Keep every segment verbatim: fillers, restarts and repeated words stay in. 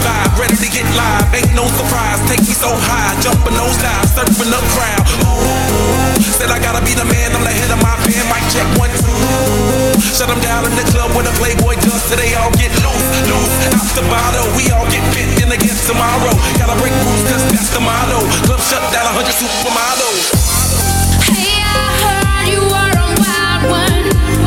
vibe, ready to get live. Ain't no surprise, take me so high, jumping those dives, surfing the crowd. Ooh, said I gotta be the man, I'm the head of my band. Mic check one, two. Shut them down in the club where the Playboy does, so they all get loose, loose. Out the bottle, we all get fit in again tomorrow. Gotta break rules, cause that's the motto. Club shut down, a hundred supermodels. Hey, I heard you were a wild one.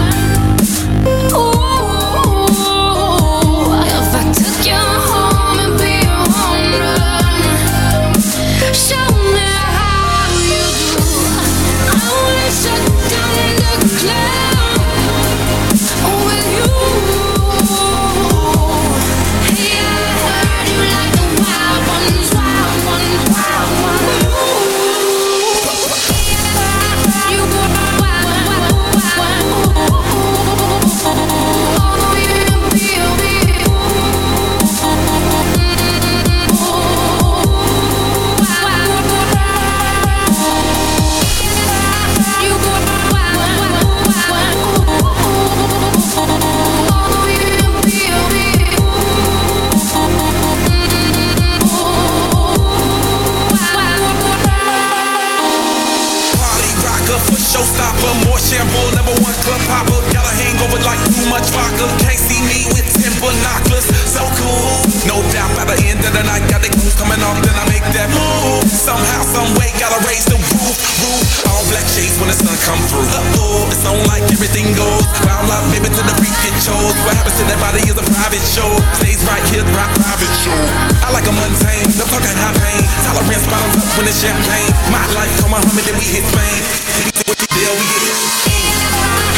Ooh, if I took you home and be a home run, show me how you do. I wanna shut down the club with you. Hey, I heard you like the wild ones, wild ones, wild ones. Showstopper, more shampoo, number one club popper. Got a hangover like too much vodka. Can't see me with ten binoculars. So cool, no doubt by the end of the night, got the goons coming off, then I make that move. Somehow, some way, gotta raise the roof, roof. All black shades when the sun come through. Uh-oh, it's on like everything goes. Round up, baby, to the freak it shows. What happens to that body is a private show. Stays right here, right private show. I like a mundane, no talking high pain. Tolerance bottoms up when it's champagne. My life, come on, Muhammad, then we hit Spain. What the deal we get?